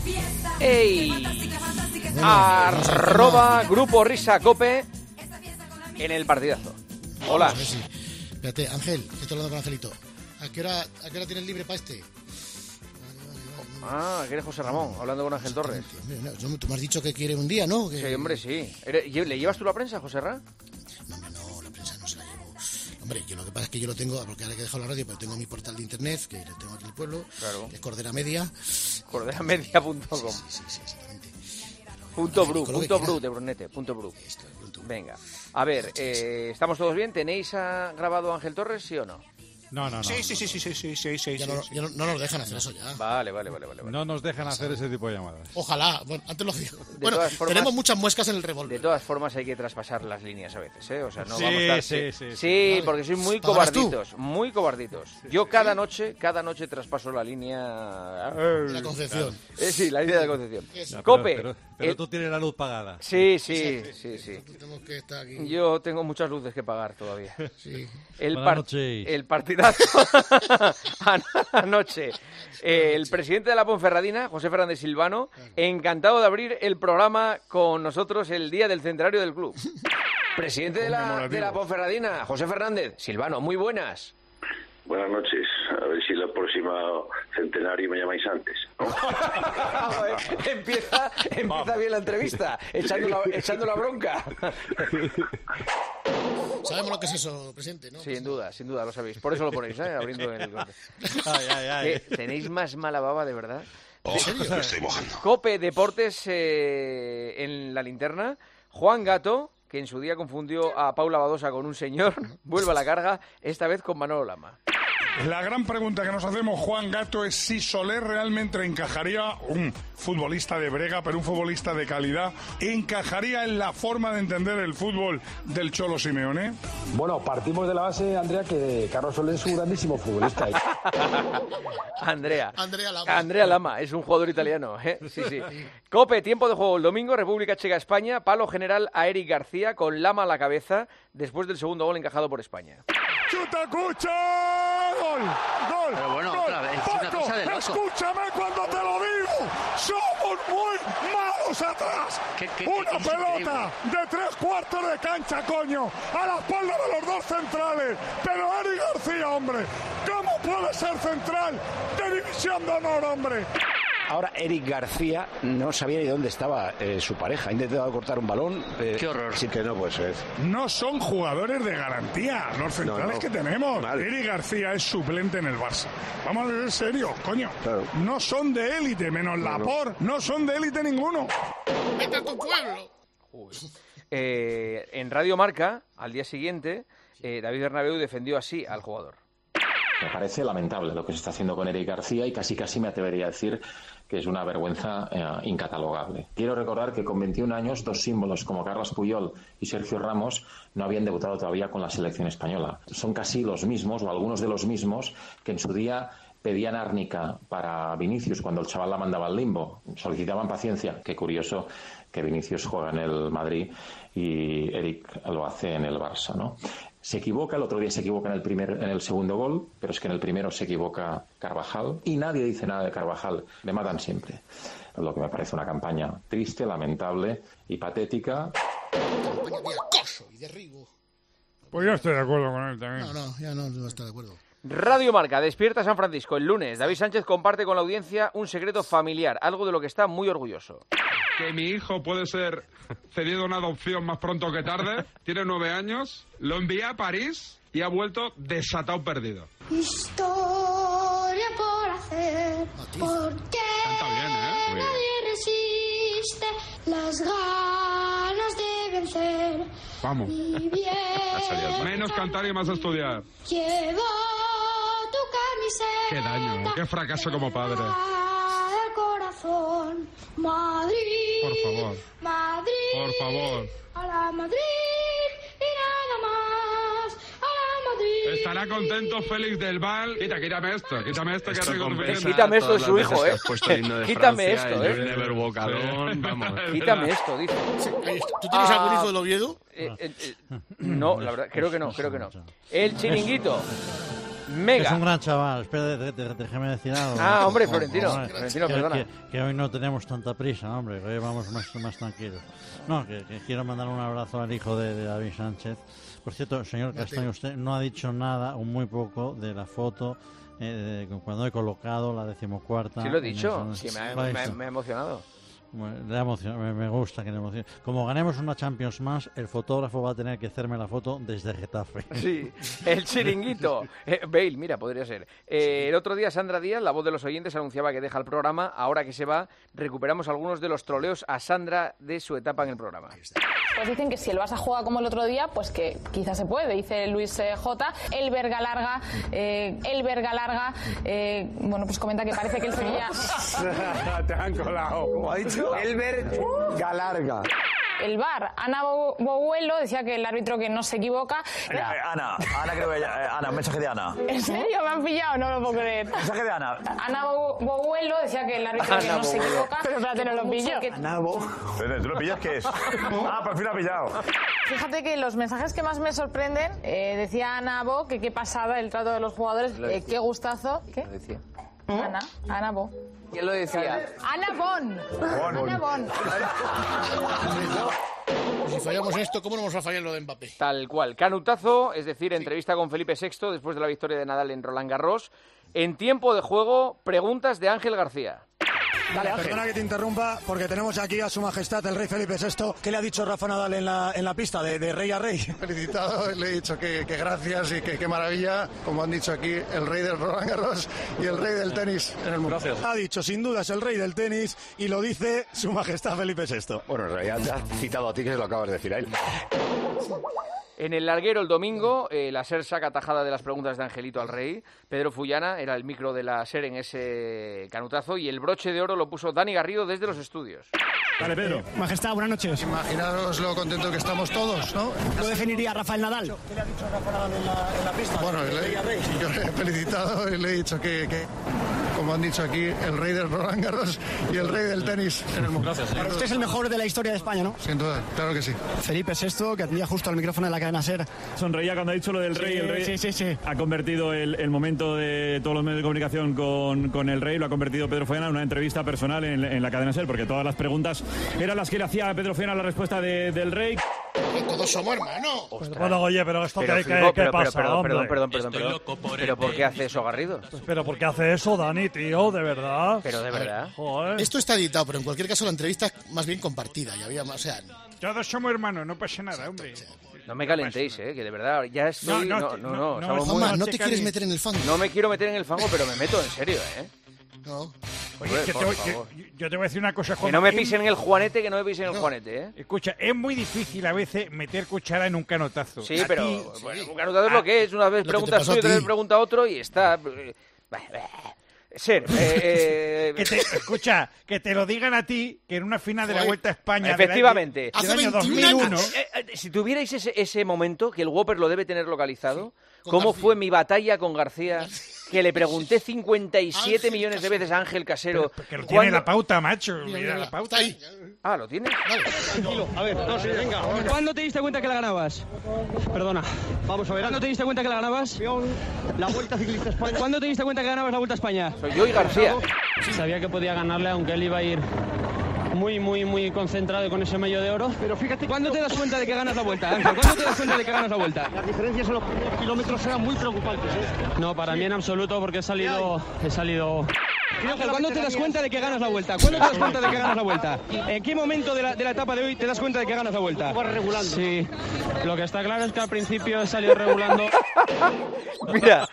¡Ey! Arroba Grupo Risa Cope en el partidazo. Hola. Espérate, Ángel, estoy hablando con Angelito. ¿A qué hora tienes libre para este? Que eres José Ramón, hablando con Ángel Torres. Tú me has dicho que quiere un día, ¿no? Sí, hombre, sí. ¿Le llevas tú la prensa, José Ra? No, la prensa no se la llevo. Hombre, yo lo que pasa es que yo lo tengo, porque ahora que he dejado la radio, pero tengo mi portal de internet, que lo tengo aquí en el pueblo, claro. Que es Cordera Media. Corderamedia.com. Sí, exactamente. .bru de Brunete, .bru. Venga, a ver, ¿estamos todos bien? ¿Tenéis grabado a Ángel Torres, sí o no? No. Sí. Ya no nos dejan hacer eso ya. Vale. No nos dejan hacer ese tipo de llamadas. Ojalá. Bueno, antes lo digo. Bueno, tenemos muchas muescas en el revólver. De todas formas hay que traspasar las líneas a veces, ¿eh? O sea, no Sí, vamos a estar... Sí, vale. Porque sois muy cobarditos. Muy cobarditos. Yo cada noche traspaso la línea... La Concepción. Claro. Sí, la línea de la Concepción. No, Cope. Pero tú tienes la luz pagada. Sí. Tenemos que estar aquí. Yo tengo muchas luces que pagar todavía. Sí. El partidazo anoche. El presidente de la Ponferradina, José Fernández Silvano, encantado de abrir el programa con nosotros el día del centenario del club. Presidente de la Ponferradina, José Fernández Silvano, muy buenas. Buenas noches. A ver si el próximo centenario me llamáis antes, ¿no? Empieza bien la entrevista, echando la bronca. Sabemos lo que es eso, presidente, ¿no? Sin duda, lo sabéis. Por eso lo ponéis, abriendo en el corte. ¿Tenéis más mala baba, de verdad? ¿En serio? Me estoy mojando. Cope Deportes en la linterna. Juan Gato, que en su día confundió a Paula Badosa con un señor, vuelve a la carga, esta vez con Manolo Lama. La gran pregunta que nos hacemos, Juan Gato, es si Soler realmente encajaría, un futbolista de brega, pero un futbolista de calidad, encajaría en la forma de entender el fútbol del Cholo Simeone. Bueno, partimos de la base, Andrea, que Carlos Soler es un grandísimo futbolista. Andrea Lama, es un jugador italiano, ¿eh? Sí. Cope, tiempo de juego el domingo, República Checa-España, palo general a Eric García con Lama a la cabeza después del segundo gol encajado por España. ¡Chuta, Cucha! ¡Gol! Pero bueno, ¡Gol! otra vez, Paco, una cosa de loco. Escúchame cuando te lo digo. Somos muy malos atrás. Una pelota de 3/4 de cancha, coño, a la espalda de los dos centrales. Pero Eric García, hombre, ¿cómo puede ser central de división de honor, hombre? Ahora Eric García no sabía ni dónde estaba su pareja. Ha intentado cortar un balón. Qué horror. Sí que no, pues es. No son jugadores de garantía los centrales que tenemos. Mal. Eric García es suplente en el Barça. Vamos a ser serios, coño. Claro. No son de élite, menos Laporte. No son de élite ninguno. ¡Vete a tu pueblo! En Radio Marca, al día siguiente, David Bernabéu defendió así al jugador. Me parece lamentable lo que se está haciendo con Eric García y casi me atrevería a decir que es una vergüenza incatalogable. Quiero recordar que con 21 años, dos símbolos como Carles Puyol y Sergio Ramos no habían debutado todavía con la selección española. Son casi los mismos, o algunos de los mismos, que en su día pedían árnica para Vinicius cuando el chaval la mandaba al limbo. Solicitaban paciencia. Qué curioso que Vinicius juega en el Madrid y Eric lo hace en el Barça, ¿no? Se equivoca, el otro día se equivoca en el segundo gol, pero es que en el primero se equivoca Carvajal y nadie dice nada de Carvajal, le matan siempre. Lo que me parece una campaña triste, lamentable y patética. Campaña de acoso y derribo. Pues yo estoy de acuerdo con él también. Ya no está de acuerdo. Radio Marca, despierta San Francisco. El lunes, David Sánchez comparte con la audiencia un secreto familiar, algo de lo que está muy orgulloso. Que mi hijo puede ser cedido a una adopción más pronto que tarde. Tiene 9 años. Lo envié a París y ha vuelto desatado perdido. Historia por hacer. Porque canta bien, ¿eh? nadie resiste las ganas de vencer. Vamos. Y bien, menos cantar y más estudiar. Llevo tu camiseta. Qué daño, qué fracaso como padre. Corazón, Madrid. Por favor. Madrid. Por favor. A la Madrid y nada más. A la Madrid. Estará contento Félix del Val. Quítame esto que rico. Quítame esto de su hijo, Quítame esto, Never walk alone, vamos. Quítame esto, dice. ¿Tú tienes algún hijo del Oviedo? No, la verdad, creo que no. El chiringuito. Mega. Es un gran chaval, espera, déjeme decir algo. Ah, hombre, Florentino, perdona. Que hoy no tenemos tanta prisa, hombre, que hoy vamos más tranquilos. No, que quiero mandar un abrazo al hijo de David Sánchez. Por cierto, señor Castaño, usted no ha dicho nada, o muy poco, de la foto cuando he colocado la 14ª. Sí lo he dicho, sí, me ha emocionado. Me gusta que me emocione. Como ganemos una Champions más, el fotógrafo va a tener que hacerme la foto desde Getafe. Sí, el chiringuito. Bale, mira, podría ser. El otro día Sandra Díaz, la voz de los oyentes, anunciaba que deja el programa. Ahora que se va, recuperamos algunos de los troleos a Sandra de su etapa en el programa. Pues dicen que si el Barça juega como el otro día, pues que quizás se puede, dice Luis J. El verga larga, bueno, pues comenta que parece que el Sevilla... Te han colado. ¿Cómo ha dicho? El verga larga. El VAR, Ana Boguelo, decía que el árbitro que no se equivoca... Ana, creo que Ana, un mensaje de Ana. ¿En serio? ¿Me han pillado? No lo puedo creer. Mensaje de Ana. Ana Boguelo decía que el árbitro que no se equivoca... Pero espérate, no lo pillo. Ana Boguelo. ¿Tú lo pillas qué es? Por fin lo ha pillado. Fíjate que los mensajes que más me sorprenden, decía Ana Bo, que qué pasada el trato de los jugadores, qué gustazo. ¿Qué? Lo decía. Ana Bo. ¿Quién lo decía? Ana Bon. Ana Bon. Si fallamos esto, ¿cómo no vamos a fallar lo de Mbappé? Tal cual. Canutazo, es decir, entrevista con Felipe VI después de la victoria de Nadal en Roland Garros. En tiempo de juego, preguntas de Ángel García. Dale, perdona que te interrumpa, porque tenemos aquí a su majestad el rey Felipe VI. ¿Qué le ha dicho Rafa Nadal en la pista, de rey a rey? Felicitado, le he dicho que gracias y que maravilla, como han dicho aquí, el rey del Roland Garros y el rey del tenis en el mundo. Gracias. Ha dicho, sin duda, es el rey del tenis y lo dice su majestad Felipe VI. Bueno, en realidad te has citado a ti, que se lo acabas de decir a él. En el larguero el domingo, la SER saca tajada de las preguntas de Angelito al rey. Pedro Fullana era el micro de la SER en ese canutazo y el broche de oro lo puso Dani Garrido desde los estudios. Vale, Pedro. Majestad, buenas noches. Imaginaros lo contento que estamos todos, ¿no? ¿Lo definiría Rafael Nadal? ¿Qué le ha dicho Rafael Nadal en la pista? Bueno, yo le he felicitado y le he dicho que, como han dicho aquí, el rey del Roland Garros y el rey del tenis en el mundo. Gracias. Para usted es el mejor de la historia de España, ¿no? Sin duda, claro que sí. Felipe VI, que atendía justo al micrófono de la cadena SER. Sonreía cuando ha dicho lo del rey. El rey sí. Ha convertido el momento de todos los medios de comunicación con el rey, lo ha convertido Pedro Fullana en una entrevista personal en la cadena SER, porque todas las preguntas eran las que le hacía a Pedro Fullana la respuesta del rey. Todos somos hermanos. Bueno, oye, pero esto ¿qué pasa, hombre? Perdón. ¿Pero por qué hace eso, Garrido? ¿Pero por qué hace eso, Dani, tío? ¿De verdad? ¿Pero de verdad? Joder. Esto está editado, pero en cualquier caso la entrevista es más bien compartida. Y había más, o sea... Todos somos hermanos, no pasa nada, hombre. No me calentéis, que de verdad, ya estoy... No te quieres meter en el fango. No me quiero meter en el fango, pero me meto en serio, No. Oye, yo te voy a decir una cosa, Juan. Que no me pisen en el juanete, el juanete, Escucha, es muy difícil a veces meter cuchara en un canotazo. Sí, pero bueno, un canotazo es lo que es. Una vez preguntas tú y otra vez pregunta otro y está... Escucha, que te lo digan a ti, que en una final de la Vuelta a España efectivamente del año 2001... Si tuvierais ese momento, que el Whopper lo debe tener localizado, ¿cómo fue mi batalla con García? Que le pregunté 57 millones de veces a Ángel Casero. Que lo tiene la pauta, macho. Mira la pauta. Ahí. Ah, ¿lo tiene? Tranquilo. A ver, venga. ¿Cuándo te diste cuenta que la ganabas? Perdona. Vamos a ver. ¿Cuándo te diste cuenta que la ganabas? La Vuelta Ciclista España. ¿Cuándo te diste cuenta que ganabas la Vuelta a España? Soy yo y García. Sabía que podía ganarle, aunque él iba a ir muy concentrado con ese medio de oro. Pero fíjate, ¿cuándo te das cuenta de que ganas la Vuelta, Ángel? ¿Cuándo te das cuenta de que ganas la Vuelta? Las diferencias en los primeros kilómetros eran muy preocupantes, No, para mí en absoluto, porque he salido... ¿Cuándo te das cuenta de que ganas la Vuelta? ¿Cuándo te das cuenta de que ganas la Vuelta? ¿En qué momento de la etapa de hoy te das cuenta de que ganas la Vuelta? Vas regulando. Sí, lo que está claro es que al principio he salido regulando... Mira.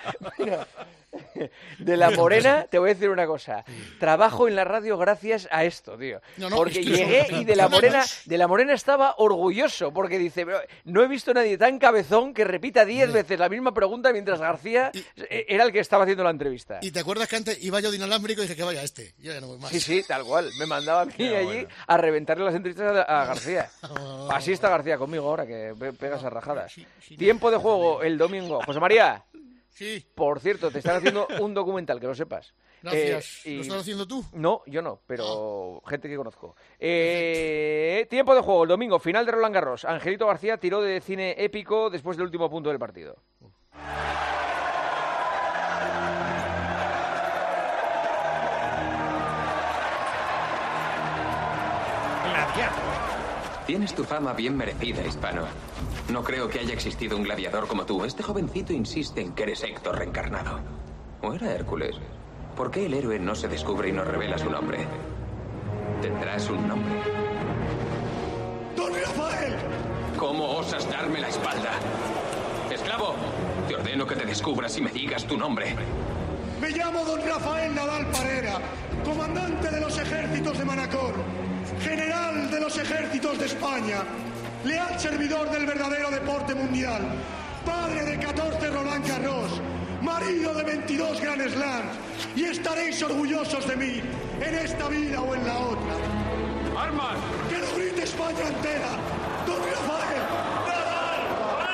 De La Morena, te voy a decir una cosa. Trabajo en la radio gracias a esto, tío. Porque llegué y de la Morena estaba orgulloso, porque dice, no he visto a nadie tan cabezón que repita 10 veces la misma pregunta mientras García era el que estaba haciendo la entrevista. ¿Y te acuerdas que antes iba yo de inalámbrico y dije que vaya yo ya no voy más? Sí, tal cual. Me mandaba a mí allí a reventarle las entrevistas a García. Así está García conmigo ahora, que pega esas rajadas. Tiempo de juego el domingo. José María. Sí. Por cierto, te están haciendo un documental, que lo sepas. Gracias. ¿Lo estás haciendo tú? No, yo no, pero gente que conozco. Tiempo de juego, el domingo, final de Roland Garros. Angelito García tiró de cine épico después del último punto del partido. Tienes tu fama bien merecida, hispano. No creo que haya existido un gladiador como tú. Este jovencito insiste en que eres Héctor reencarnado. ¿O era Hércules? ¿Por qué el héroe no se descubre y nos revela su nombre? Tendrás un nombre. ¡Don Rafael! ¿Cómo osas darme la espalda? ¡Esclavo! Te ordeno que te descubras y me digas tu nombre. Me llamo Don Rafael Nadal Parera, comandante de los ejércitos de Manacor, general de los ejércitos de España, leal servidor del verdadero deporte mundial, padre de 14 Roland Garros, marido de 22 Grand Slams, y estaréis orgullosos de mí, en esta vida o en la otra. ¡Armas! ¡Que lo grite España entera! ¡Don Rafael Nadal!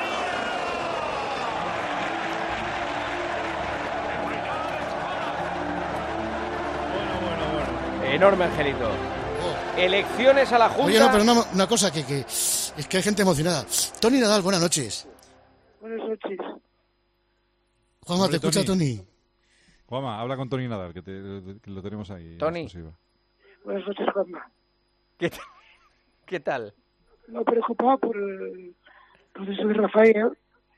Enorme, Angelito. Elecciones a la Junta. Oye, no, pero una cosa, que es que hay gente emocionada. Tony Nadal, buenas noches. Buenas noches. Juanma, ¿te escucha Tony? Juanma, habla con Tony Nadal, que lo tenemos ahí. Tony. Buenas noches, Juanma. ¿Qué tal? No, preocupado por el proceso de Rafael,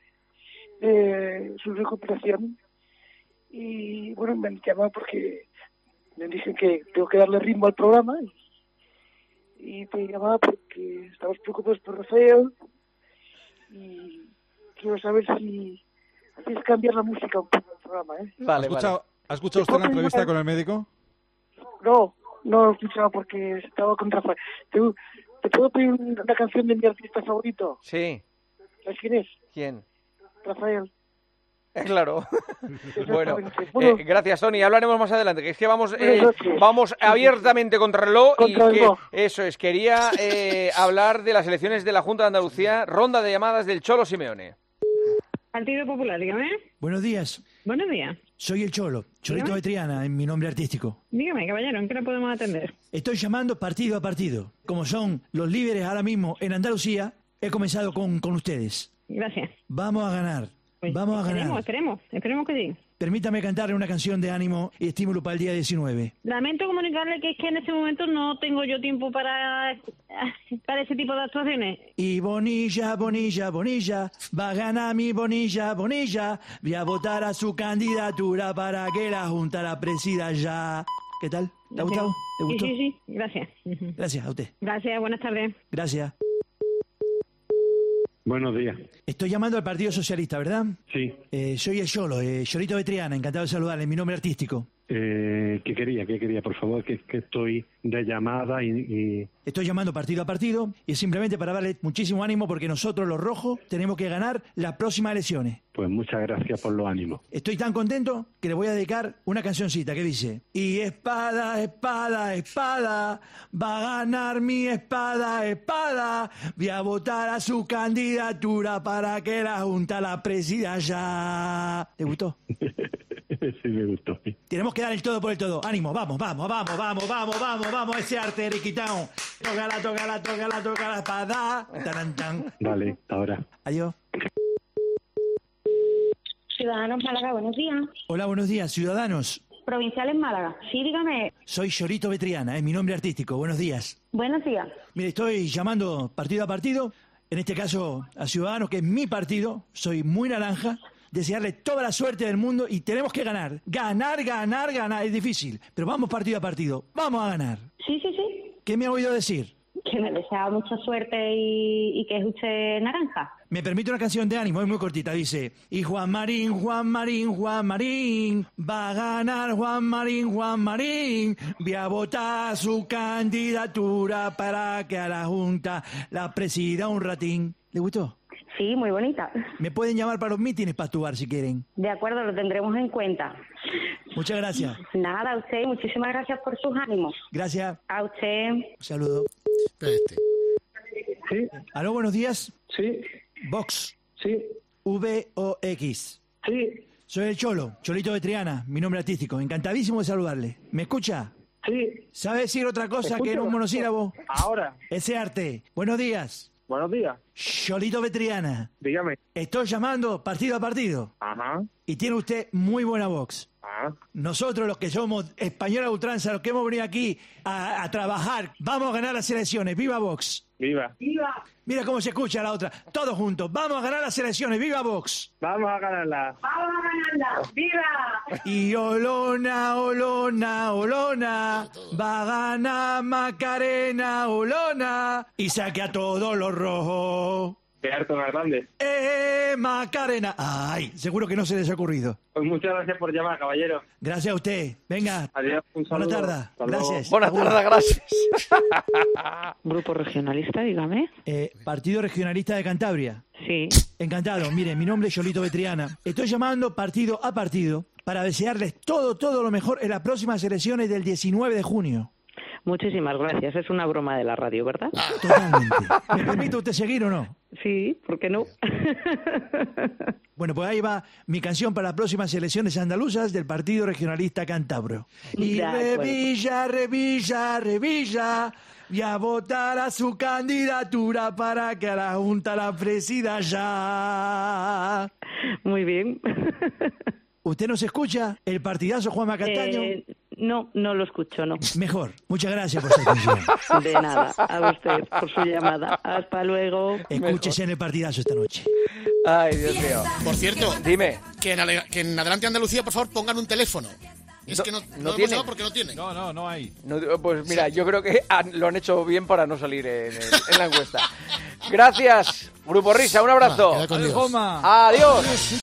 su recuperación. Y bueno, me han llamado porque me dicen que tengo que darle ritmo al programa. Y te llamaba porque estamos preocupados por Rafael. Y quiero saber si hacéis cambiar la música un poco del programa, ¿eh? Vale, ¿Ha escuchado usted la entrevista con el médico? No lo he escuchado porque estaba con Rafael. ¿Te puedo pedir una canción de mi artista favorito? Sí. ¿Sabes quién es? ¿Quién? Rafael. Claro. Bueno, gracias, Tony. Hablaremos más adelante, que es que vamos abiertamente contra el reloj y que, eso es, quería hablar de las elecciones de la Junta de Andalucía, ronda de llamadas del Cholo Simeone. Partido Popular, dígame. Buenos días. Buenos días. Soy el Cholo, Cholito de Triana, en mi nombre artístico. Dígame, caballero, ¿en qué le podemos atender? Estoy llamando partido a partido. Como son los líderes ahora mismo en Andalucía, he comenzado con ustedes. Gracias. Vamos a ganar. Pues vamos a ganar. Esperemos que sí. Permítame cantarle una canción de ánimo y estímulo para el día 19. Lamento comunicarle que es que en este momento no tengo yo tiempo para ese tipo de actuaciones. Y Bonilla, Bonilla, Bonilla, va a ganar mi Bonilla, Bonilla. Voy a votar a su candidatura para que la Junta la presida ya. ¿Qué tal? ¿Te ha gustado? ¿Te gustó? Sí. Gracias. Gracias a usted. Gracias, buenas tardes. Gracias. Buenos días. Estoy llamando al Partido Socialista, ¿verdad? Sí. Soy el Cholo, Cholito de Triana, encantado de saludarle, mi nombre artístico. ¿Qué quería? Por favor, que estoy de llamada y... Estoy llamando partido a partido y es simplemente para darle muchísimo ánimo porque nosotros, los rojos, tenemos que ganar las próximas elecciones. Pues muchas gracias por los ánimos. Estoy tan contento que le voy a dedicar una cancioncita que dice: y espada, espada, espada, va a ganar mi espada, espada, voy a votar a su candidatura para que la Junta la presida ya. ¿Te gustó? Sí, me gustó. Tenemos que dar el todo por el todo. Ánimo, vamos, ese arte, Riquitao. Toca la espada. Tarantán. Vale, ahora. Adiós. Ciudadanos Málaga, buenos días. Hola, buenos días, ciudadanos. Provinciales Málaga. Sí, dígame. Soy Cholito de Triana, es mi nombre artístico. Buenos días. Buenos días. Mire, estoy llamando partido a partido, en este caso a Ciudadanos, que es mi partido. Soy muy naranja. Desearle toda la suerte del mundo y tenemos que ganar. Ganar. Es difícil, pero vamos partido a partido. Vamos a ganar. Sí. ¿Qué me ha oído decir? Que me desea mucha suerte y que es usted naranja. Me permite una canción de ánimo, es muy cortita. Dice: y Juan Marín, va a ganar Juan Marín. Voy a votar su candidatura para que a la Junta la presida un ratín. ¿Le gustó? Sí, muy bonita. Me pueden llamar para los mítines para actuar si quieren. De acuerdo, lo tendremos en cuenta. Muchas gracias. Nada, a usted. Muchísimas gracias por sus ánimos. Gracias. A usted. Un saludo. Sí. ¿Aló, buenos días? Sí. Vox. Sí. VOX. Sí. Soy el Cholo, Cholito de Triana, mi nombre artístico. Encantadísimo de saludarle. ¿Me escucha? Sí. ¿Sabe decir otra cosa que no un monosílabo? Ahora. Ese arte. Buenos días. Buenos días. Cholito de Triana. Dígame. Estoy llamando partido a partido. Ajá. Y tiene usted muy buena voz. Nosotros los que somos españoles a ultranza, los que hemos venido aquí a trabajar, vamos a ganar las elecciones. ¡Viva Vox! ¡Viva! ¡Viva! Mira cómo se escucha la otra. Todos juntos. Vamos a ganar las elecciones. ¡Viva Vox! Vamos a ganarla. ¡Vamos a ganarla! ¡Viva! Y Olona, Olona, Olona, va a ganar Macarena, Olona, y saque a todos los rojos. ¡Qué harto más grande! Macarena! ¡Ay! Seguro que no se les ha ocurrido. Pues muchas gracias por llamar, caballero. Gracias a usted. Venga. Adiós, un saludo. Buenas tardes. Gracias. Buenas tardes, gracias. Grupo regionalista, dígame. Partido Regionalista de Cantabria. Sí. Encantado. Mire, mi nombre es Yolito Betriana. Estoy llamando partido a partido para desearles todo lo mejor en las próximas elecciones del 19 de junio. Muchísimas gracias. Es una broma de la radio, ¿verdad? Totalmente. ¿Me permite usted seguir o no? Sí, ¿por qué no? Bueno, pues ahí va mi canción para las próximas elecciones andaluzas del Partido Regionalista Cántabro. Y revilla, y a votar a su candidatura para que a la Junta la presida ya. Muy bien. ¿Usted nos escucha? ¿El partidazo Juanma Castaño? No lo escucho, no. Mejor. Muchas gracias por su atención. De nada. A usted por su llamada. Hasta luego. Escúchese en el partidazo esta noche. Ay, Dios mío. Por cierto, dime. Que en Adelante Andalucía, por favor, pongan un teléfono. Es que no hemos llamado porque no tienen. No hay. Pues mira, yo creo que lo han hecho bien para no salir en la encuesta. Gracias, Grupo Risa, un abrazo. Queda con Dios. Adiós.